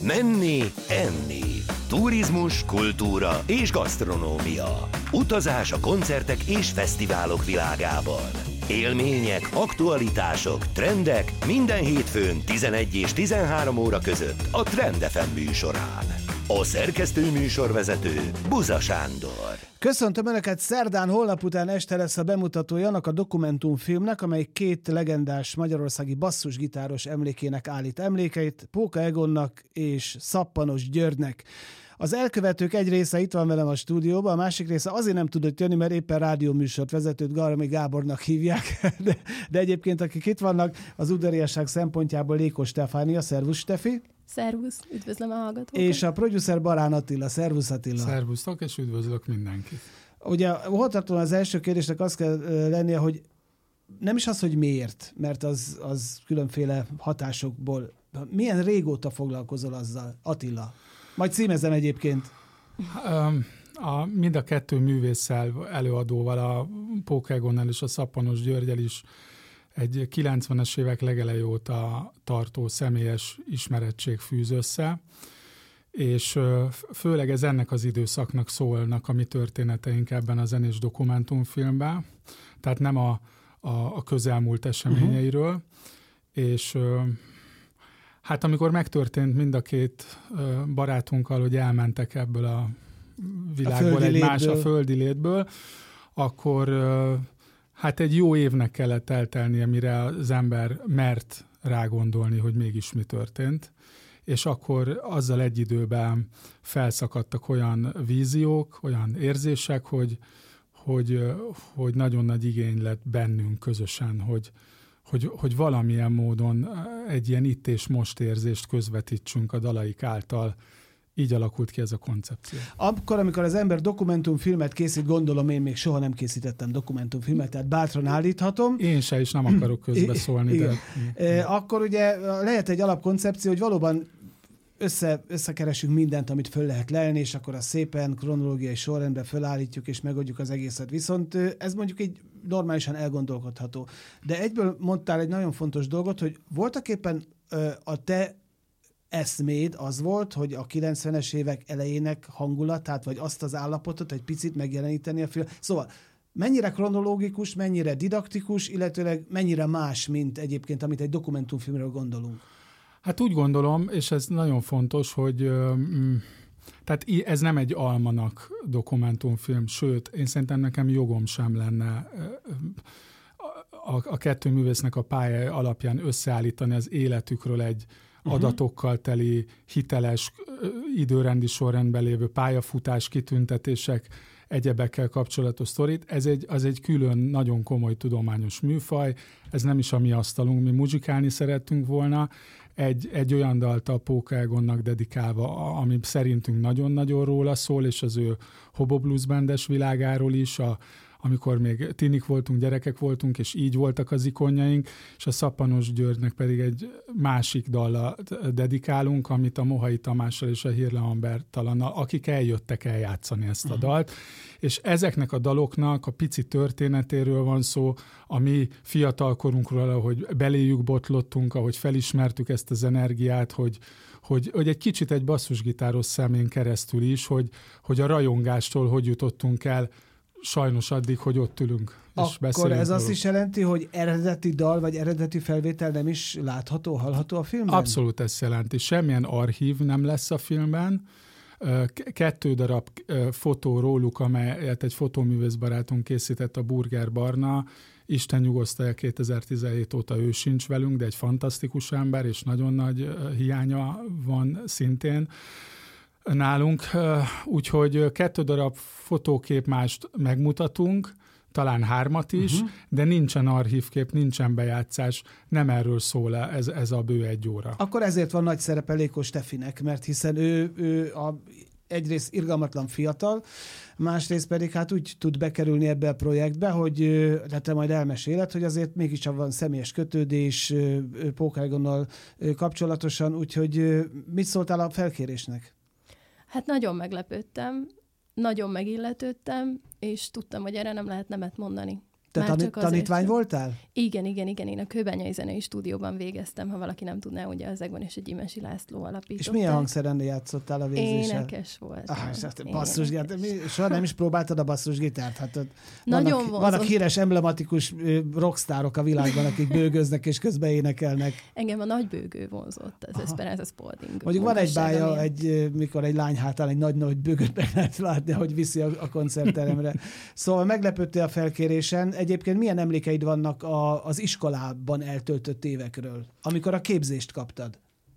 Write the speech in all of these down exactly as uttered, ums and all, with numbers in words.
Menni, enni. Turizmus, kultúra és gasztronómia. Utazás a koncertek és fesztiválok világában. Élmények, aktualitások, trendek minden hétfőn tizenegy és tizenhárom óra között a Trend ef em műsorán. A szerkesztő műsorvezető Buza Sándor. Köszöntöm Önöket, szerdán holnap után este lesz a bemutatója annak a dokumentumfilmnek, amely két legendás magyarországi basszusgitáros emlékének állít emlékeit, Póka Egonnak és Szappanos Györgynek. Az elkövetők egy része itt van velem a stúdióban, a másik része azért nem tudott jönni, mert éppen rádióműsort vezetőt Garami Gábornak hívják, de, de egyébként akik itt vannak, az udvariasság szempontjából Lékos Stefánia, szervusz Stefi. Szervusz, üdvözlöm a hallgatókat. És a producer Barán Attila, szervusz Attila. Szervusztok, és üdvözlök mindenkit. Ugye, hol tartom az első kérdésnek azt kell lennie, hogy nem is az, hogy miért, mert az, az különféle hatásokból. Milyen régóta foglalkozol azzal, Attila? Majd címezem egyébként. A, mind a kettő művésszel, előadóval, a Póka Egonnal és a Szappanos Györgyel is egy kilencvenes évek legelejé óta tartó személyes ismerettség fűz össze, és főleg ez ennek az időszaknak szólnak a mi történeteink ebben a zenés dokumentumfilmben, tehát nem a, a, a közelmúlt eseményeiről, uh-huh. és hát amikor megtörtént mind a két barátunkkal, hogy elmentek ebből a világból, a egy más a földi létből, akkor hát egy jó évnek kellett eltelnie, mire az ember mert rágondolni, hogy mégis mi történt. És akkor azzal egy időben felszakadtak olyan víziók, olyan érzések, hogy, hogy, hogy nagyon nagy igény lett bennünk közösen, hogy, hogy, hogy valamilyen módon egy ilyen itt és most érzést közvetítsünk a dalaik által. Így alakult ki ez a koncepció. Akkor, amikor az ember dokumentumfilmet készít, gondolom én még soha nem készítettem dokumentumfilmet, tehát bátran állíthatom. Én se, és nem akarok közbeszólni. De... E, akkor ugye lehet egy alapkoncepció, hogy valóban össze, összekeresünk mindent, amit föl lehet lelni, és akkor azt szépen kronológiai sorrendben fölállítjuk, és megoldjuk az egészet. Viszont ez mondjuk így normálisan elgondolkodható. De egyből mondtál egy nagyon fontos dolgot, hogy voltak éppen a te eszméd az volt, hogy a kilencvenes évek elejének hangulatát, vagy azt az állapotot egy picit megjeleníteni a film. Szóval mennyire kronológikus, mennyire didaktikus, illetőleg mennyire más, mint egyébként, amit egy dokumentumfilmről gondolunk? Hát úgy gondolom, és ez nagyon fontos, hogy mm, tehát ez nem egy almanak dokumentumfilm, sőt, én szerintem nekem jogom sem lenne a, a, a kettő művésznek a pályája alapján összeállítani az életükről egy adatokkal teli, hiteles, időrendi sorrendben lévő pályafutás, kitüntetések, egyebekkel kapcsolatos sztorit. Ez egy, az egy külön, nagyon komoly tudományos műfaj, ez nem is a mi asztalunk, mi muzsikálni szerettünk volna. Egy, egy olyan dalt a Póka Egonnak dedikálva, ami szerintünk nagyon-nagyon róla szól, és az ő Hobo Blues bandes világáról is, a amikor még tinik voltunk, gyerekek voltunk, és így voltak az ikonjaink, és a Szappanos Györgynek pedig egy másik dallal dedikálunk, amit a Mohai Tamással és a Hirleman Bertalannal, akik eljöttek eljátszani ezt a dalt, és ezeknek a daloknak a pici történetéről van szó, a mi fiatalkorunkról, ahogy beléjük botlottunk, ahogy felismertük ezt az energiát, hogy Hogy, hogy egy kicsit egy basszusgitáros szemén keresztül is, hogy, hogy a rajongástól hogy jutottunk el sajnos addig, hogy ott ülünk. És akkor ez róla. Azt is jelenti, hogy eredeti dal vagy eredeti felvétel nem is látható, hallható a filmben? Abszolút ezt jelenti. Semmilyen archív nem lesz a filmben. Kettő darab fotó róluk, amelyet egy fotóművész barátunk készített, a Burger Barna. Isten nyugosztalja, kétezer-tizenhét óta ő sincs velünk, de egy fantasztikus ember, és nagyon nagy hiánya van szintén nálunk. Úgyhogy kettő darab fotókép mást megmutatunk, talán hármat is, uh-huh. de nincsen archívkép, nincsen bejátszás, nem erről szól ez, ez a bő egy óra. Akkor ezért van nagy szerepe Lékos Stefinek, mert hiszen ő, ő a, egyrészt irgalmatlan fiatal, másrészt pedig hát úgy tud bekerülni ebbe a projektbe, hogy hát te majd elmeséled, hogy azért mégiscsak van személyes kötődés Póka Egonnal kapcsolatosan, úgyhogy mit szóltál a felkérésnek? Hát nagyon meglepődtem, nagyon megilletődtem, és tudtam, hogy erre nem lehet nemet mondani. Te tanít, tanítvány voltál? Igen, igen, igen. Én a Kőbányai Zenei Stúdióban végeztem, ha valaki nem tudná, ugye az Egon és a Gyimesi László alapították. És milyen hangszeren játszottál a végzéssel? Énekes voltam. Ah, hát basszusgitár. Soha nem is próbáltad a basszusgitárt? Hát ott nagyon vannak, vannak híres, emblematikus rockstárok a világban, akik bőgöznek és közben énekelnek. Engem a nagybőgő vonzott, az Esperanza Spalding. Mondjuk van egy bája, egy, mikor egy lány hátán egy nagy-nagy bőgöt meg lehet látni, hogy viszi a, a koncertteremre. Szóval meglepődtél a felkérésen. Egyébként milyen emlékeid vannak a, az iskolában eltöltött évekről, amikor a képzést kaptad?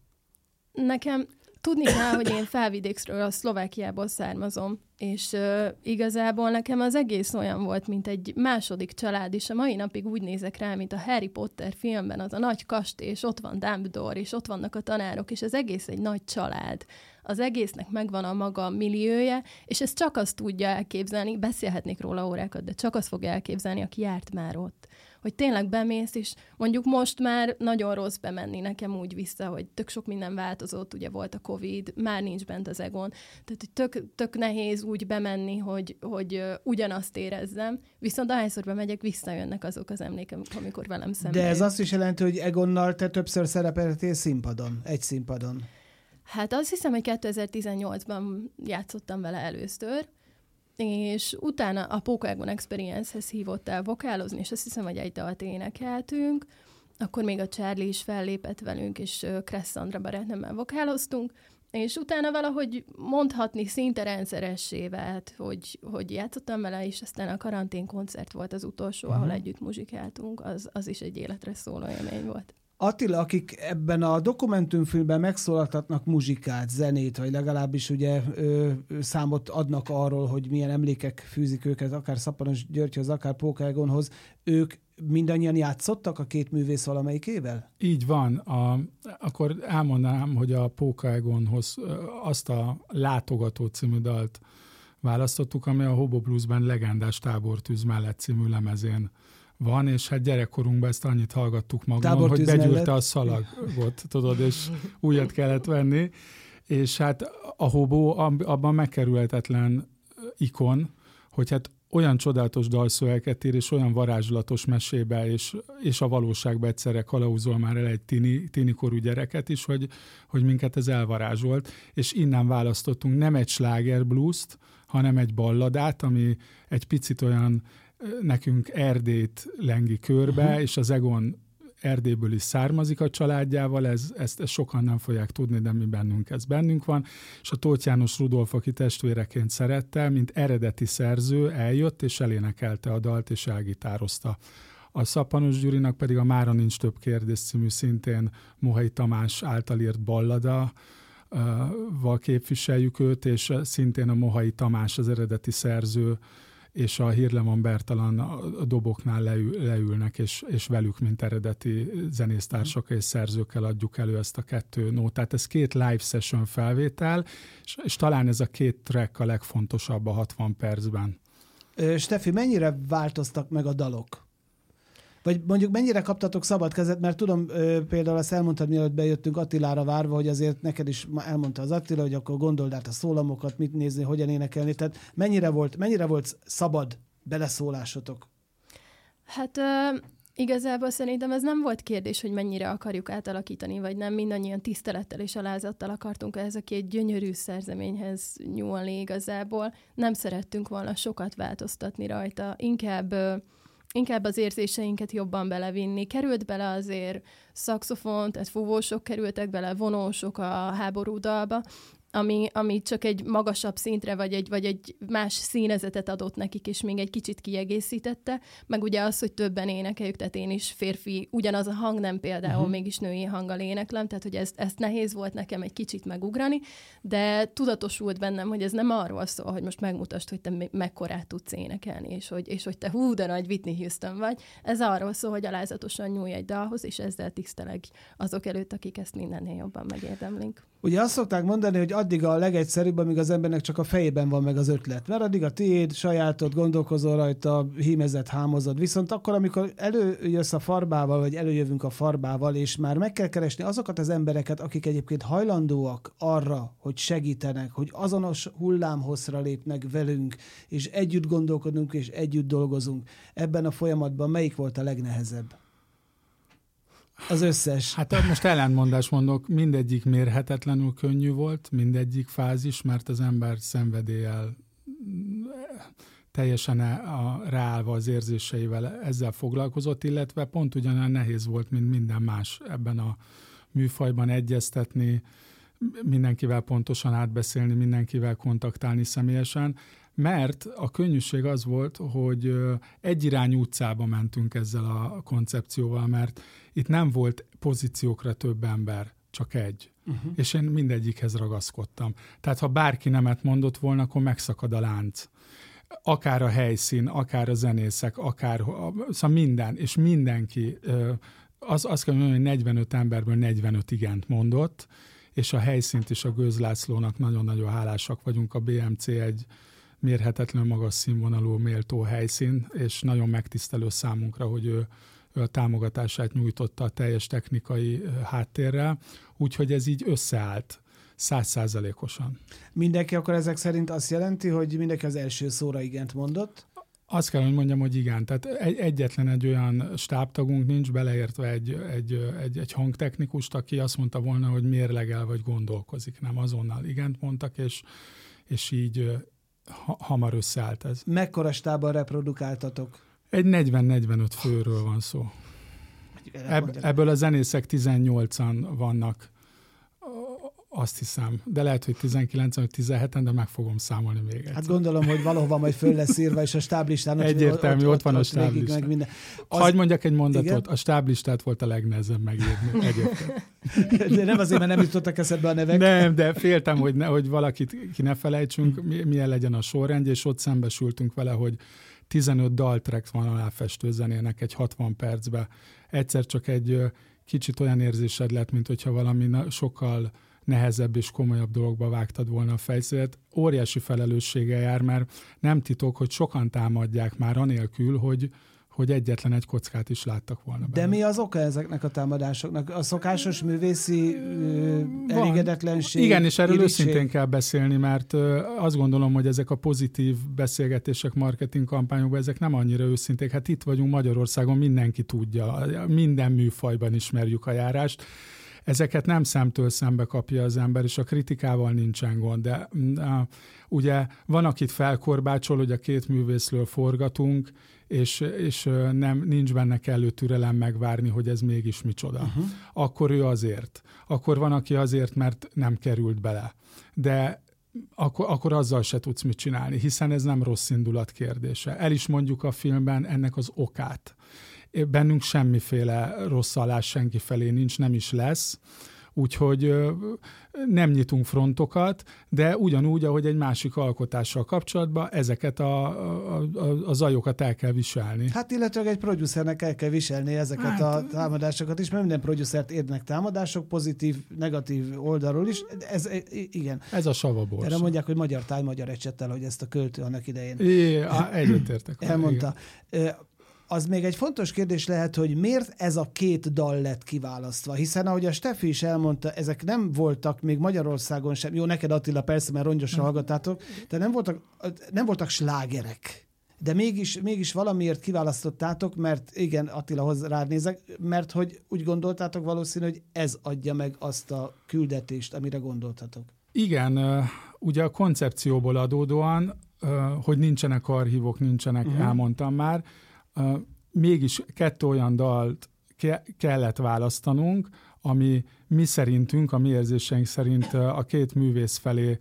Nekem tudni kell, hogy én Felvidékről, a Szlovákiából származom, és uh, igazából nekem az egész olyan volt, mint egy második család, és a mai napig úgy nézek rá, mint a Harry Potter filmben, az a nagy kastély, és ott van Dumbledore, és ott vannak a tanárok, és az egész egy nagy család. Az egésznek megvan a maga milliója, és ezt csak azt tudja elképzelni, beszélhetnék róla órákat, de csak azt fogja elképzelni, aki járt már ott. Hogy tényleg bemész, és mondjuk most már nagyon rossz bemenni nekem úgy vissza, hogy tök sok minden változott, ugye volt a Covid, már nincs bent az Egon, tehát hogy tök, tök nehéz úgy bemenni, hogy, hogy uh, ugyanazt érezzem, viszont ahányszor bemegyek, visszajönnek azok az emlékem, amikor velem szemben. De ez azt is jelenti, hogy Egonnal te többször szerepeltél színpadon, egy színpadon. Hát azt hiszem, hogy kétezer-tizennyolcban játszottam vele először, és utána a Póka Egon Experience-hez hívott el vokálozni, és azt hiszem, hogy egy dalt énekeltünk, akkor még a Charlie is fellépett velünk, és Kressz Szandra barátnőmmel vokáloztunk, és utána valahogy mondhatni szinte rendszeressé vált, hogy, hogy játszottam vele, és aztán a karantén koncert volt az utolsó, uh-huh. ahol együtt muzsikáltunk, az, az is egy életre szóló élmény volt. Attila, akik ebben a dokumentumfilmben megszólaltatnak muzsikát, zenét, vagy legalábbis ugye ö, számot adnak arról, hogy milyen emlékek fűzik őket, akár Szappanos Györgyhöz, akár Póka Egonhoz, ők mindannyian játszottak a két művész valamelyikével? Így van. A, akkor elmondanám, hogy a Póka Egonhoz azt a Látogató című dalt választottuk, ami a Hobo Bluesben Legendás Tábortűz mellett című lemezén van, és hát gyerekkorunkban ezt annyit hallgattuk magunkon, hogy begyűrte mellett a szalagot, tudod, és újat kellett venni, és hát a Hobo abban megkerülhetetlen ikon, hogy hát olyan csodálatos dalszövegeket ír, és olyan varázslatos mesébe, és, és a valóságban egyszerre kalauzol már el egy tini, tinikorú gyereket is, hogy, hogy minket ez elvarázsolt, és innen választottunk nem egy sláger bluest, hanem egy balladát, ami egy picit olyan nekünk Erdélyt lengi körbe, uh-huh. és az Egon Erdélyből is származik a családjával, ez, ezt, ezt sokan nem fogják tudni, de mi bennünk ez bennünk van, és a Tóth János Rudolf, aki testvéreként szerette, mint eredeti szerző eljött, és elénekelte a dalt, és elgitározta. A Szappanos Gyurinak pedig a Mára nincs több kérdés című szintén Mohai Tamás által írt ballada, val képviseljük őt, és szintén a Mohai Tamás az eredeti szerző, és a Hírleman Bertalan a doboknál leül, leülnek, és, és velük, mint eredeti zenésztársak és szerzőkkel adjuk elő ezt a kettő nótát. Ez két live session felvétel, és, és talán ez a két track a legfontosabb a hatvan percben. Steffi, mennyire változtak meg a dalok? Vagy mondjuk mennyire kaptatok szabad kezet, mert tudom, például azt elmondtad, mielőtt bejöttünk Attilára várva, hogy azért neked is elmondta az Attila, hogy akkor gondold át a szólamokat, mit nézni, hogyan énekelni. Tehát mennyire volt, mennyire volt szabad beleszólásotok? Hát uh, igazából szerintem ez nem volt kérdés, hogy mennyire akarjuk átalakítani, vagy nem. Mindannyian tisztelettel és alázattal akartunk ehhez a két gyönyörű szerzeményhez nyúlni igazából. Nem szerettünk volna sokat változtatni rajta. Inkább... Uh, Inkább az érzéseinket jobban belevinni. Került bele azért szaxofon, tehát fúvósok kerültek bele, vonósok a háború dalba, ami, ami csak egy magasabb szintre, vagy egy, vagy egy más színezetet adott nekik, és még egy kicsit kiegészítette. Meg ugye az, hogy többen énekeljük, tehát én is férfi, ugyanaz a hang nem például, uh-huh. mégis női hanggal éneklem, tehát hogy ezt, ezt nehéz volt nekem egy kicsit megugrani, de tudatosult bennem, hogy ez nem arról szól, hogy most megmutasd, hogy te mekkorát tudsz énekelni, és hogy, és hogy te hú, de nagy Whitney Houston vagy. Ez arról szól, hogy alázatosan nyúlj egy dalhoz, és ezzel tiszteleg azok előtt, akik ezt mindennél jobban megérdemlik. Ugye azt szokták mondani, hogy addig a legegyszerűbb, amíg az embernek csak a fejében van meg az ötlet. Mert addig a tiéd, sajátod, gondolkozol rajta, hímezed, hámozod. Viszont akkor, amikor előjössz a farbával, vagy előjövünk a farbával, és már meg kell keresni azokat az embereket, akik egyébként hajlandóak arra, hogy segítenek, hogy azonos hullámhosszra lépnek velünk, és együtt gondolkodunk, és együtt dolgozunk. Ebben a folyamatban melyik volt a legnehezebb? Az összes. Hát most ellentmondást mondok, mindegyik mérhetetlenül könnyű volt, mindegyik fázis, mert az ember szenvedéllyel teljesen a, ráállva az érzéseivel ezzel foglalkozott, illetve pont ugyanolyan nehéz volt, mint minden más ebben a műfajban egyeztetni, mindenkivel pontosan átbeszélni, mindenkivel kontaktálni személyesen, mert a könnyűség az volt, hogy egyirányú utcába mentünk ezzel a koncepcióval, mert itt nem volt pozíciókra több ember, csak egy. Uh-huh. És én mindegyikhez ragaszkodtam. Tehát ha bárki nemet mondott volna, akkor megszakad a lánc. Akár a helyszín, akár a zenészek, akár szóval minden, és mindenki, az, azt kell mondani, hogy negyvenöt emberből negyvenöt igent mondott, és a helyszínt is a Gőz Lászlónak nagyon-nagyon hálásak vagyunk. A bé em cé egy mérhetetlenül magas színvonalú méltó helyszín, és nagyon megtisztelő számunkra, hogy ő, ő a támogatását nyújtotta a teljes technikai háttérrel, úgyhogy ez így összeállt százszázalékosan. Mindenki akkor ezek szerint azt jelenti, hogy mindenki az első szóra igent mondott? Azt kell, hogy mondjam, hogy igen. Tehát egy, egyetlen egy olyan stábtagunk nincs, beleértve egy, egy, egy, egy hangtechnikust, aki azt mondta volna, hogy mérlegel vagy gondolkozik. Nem, azonnal igent mondtak, és, és így ha, hamar összeállt ez. Mekkora stábban reprodukáltatok? Egy negyven-negyvenöt főről van szó. Ebb, ebből a zenészek tizennyolcan vannak, azt hiszem, de lehet, hogy tizenkilencen vagy tizenheten, de meg fogom számolni még egyszer. Hát gondolom, hogy valahova majd föl lesz írva, és a stáblistán... Egyértelmű, ott, ott, ott van a stáblistán. Minden... Az... Hagy mondjak egy mondatot, igen? A stáblistát volt a legnehezebb megírni egyébként. De nem azért, mert nem jutottak eszedbe a nevek. Nem, de féltem, hogy, ne, hogy valakit ki ne felejtsünk, milyen legyen a sorrendje, és ott szembesültünk vele, hogy tizenöt daltrack van aláfestő zenének egy hatvan percben. Egyszer csak egy kicsit olyan érzésed lett, mint hogyha valami sokkal nehezebb és komolyabb dologba vágtad volna a fejszélet. Óriási felelősséggel jár, mert nem titok, hogy sokan támadják már anélkül, hogy, hogy egyetlen egy kockát is láttak volna benne. De mi az oka ezeknek a támadásoknak? A szokásos művészi ö, elégedetlenség? Igen, és erről irítség. Őszintén kell beszélni, mert ö, azt gondolom, hogy ezek a pozitív beszélgetések, marketing kampányokban, ezek nem annyira őszinték. Hát itt vagyunk Magyarországon, mindenki tudja, minden műfajban ismerjük a járást. Ezeket nem szemtől szembe kapja az ember, és a kritikával nincsen gond. De uh, ugye van, akit felkorbácsol, hogy a két művészről forgatunk, és, és uh, nem, nincs benne kellő türelem megvárni, hogy ez mégis micsoda. Uh-huh. Akkor ő azért. Akkor van, aki azért, mert nem került bele. De akkor, akkor azzal se tudsz mit csinálni, hiszen ez nem rossz indulat kérdése. El is mondjuk a filmben ennek az okát. Bennünk semmiféle rossz állás senki felé nincs, nem is lesz, úgyhogy nem nyitunk frontokat, de ugyanúgy, ahogy egy másik alkotással kapcsolatban ezeket a, a, a, a zajokat el kell viselni. Hát illetve egy producernek el kell viselni ezeket hát, a támadásokat is, mert minden producert érnek támadások, pozitív, negatív oldalról is. Ez, igen. Ez a savaborsa. Erre mondják, hogy magyar táj, magyar ecsettel, hogy ezt a költő annak idején. É, egyetértek. Elmondta. Igen. Az még egy fontos kérdés lehet, hogy miért ez a két dal lett kiválasztva? Hiszen ahogy a Steffi is elmondta, ezek nem voltak még Magyarországon sem. Jó, neked Attila persze, mert rongyosra hallgatátok, de nem voltak, nem voltak slágerek. De mégis, mégis valamiért kiválasztottátok, mert igen, Attilahoz rád nézek, mert hogy úgy gondoltátok valószínű, hogy ez adja meg azt a küldetést, amire gondoltatok. Igen, ugye a koncepcióból adódóan, hogy nincsenek archívok, nincsenek, uh-huh. elmondtam már, Uh, mégis kettő olyan dalt ke- kellett választanunk, ami mi szerintünk, a mi érzéseink szerint uh, a két művész felé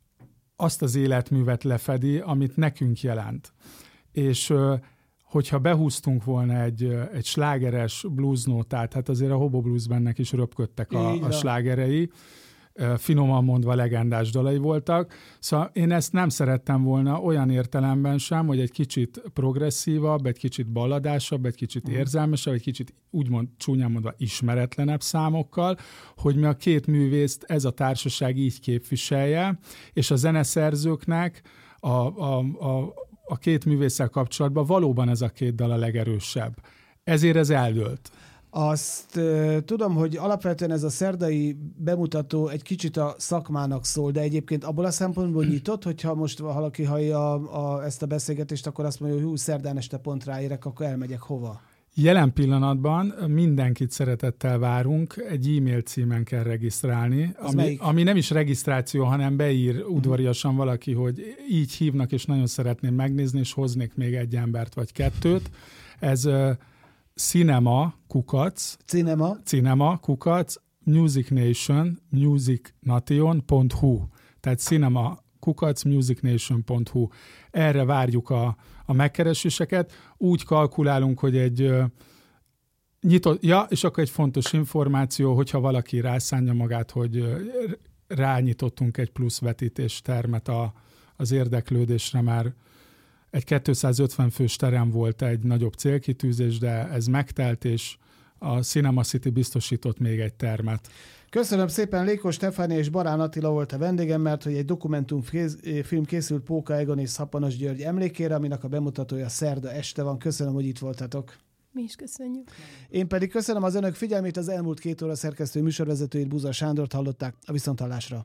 azt az életművet lefedi, amit nekünk jelent. És uh, hogyha behúztunk volna egy, uh, egy slágeres bluesnótát, hát azért a Hobo Blues Bandnek is röpködtek a, a slágerei, finoman mondva legendás dalai voltak. Szóval én ezt nem szerettem volna olyan értelemben sem, hogy egy kicsit progresszívabb, egy kicsit balladásabb, egy kicsit érzelmesebb, egy kicsit úgymond csúnyán mondva ismeretlenebb számokkal, hogy mi a két művészt ez a társaság így képviselje, és a zeneszerzőknek a, a, a, a két művésszel kapcsolatban valóban ez a két dal a legerősebb. Ezért ez eldőlt. Azt uh, tudom, hogy alapvetően ez a szerdai bemutató egy kicsit a szakmának szól, de egyébként abból a szempontból nyitott, hogyha most valaki hallja a, a, ezt a beszélgetést, akkor azt mondja, hogy hú, szerdán este pont ráérek, akkor elmegyek hova? Jelen pillanatban mindenkit szeretettel várunk, egy e-mail címen kell regisztrálni, ami, ami nem is regisztráció, hanem beír udvariasan valaki, hogy így hívnak, és nagyon szeretném megnézni, és hoznék még egy embert vagy kettőt. Ez uh, Cinema kukac, Cinema, Cinema kukac, Music Nation, musicnation pont hu. Tehát Cinema kukac, musicnation pont hu. Erre várjuk a, a megkereséseket. Úgy kalkulálunk, hogy egy uh, nyitott, ja, és akkor egy fontos információ, hogyha valaki rászánja magát, hogy uh, rányitottunk egy plusz vetítés termet a, az érdeklődésre, már egy kétszázötven fős terem volt egy nagyobb célkitűzés, de ez megtelt, és a Cinema City biztosított még egy termet. Köszönöm szépen, Lékos Stefánia és Barán Attila volt a vendégem, mert hogy egy dokumentumfilm készült Póka Egon és Szappanos György emlékére, aminek a bemutatója szerda este van. Köszönöm, hogy itt voltatok. Mi is köszönjük. Én pedig köszönöm az önök figyelmét, az elmúlt két óra szerkesztő műsorvezetőjét, Buza Sándort hallották, a viszonthallásra.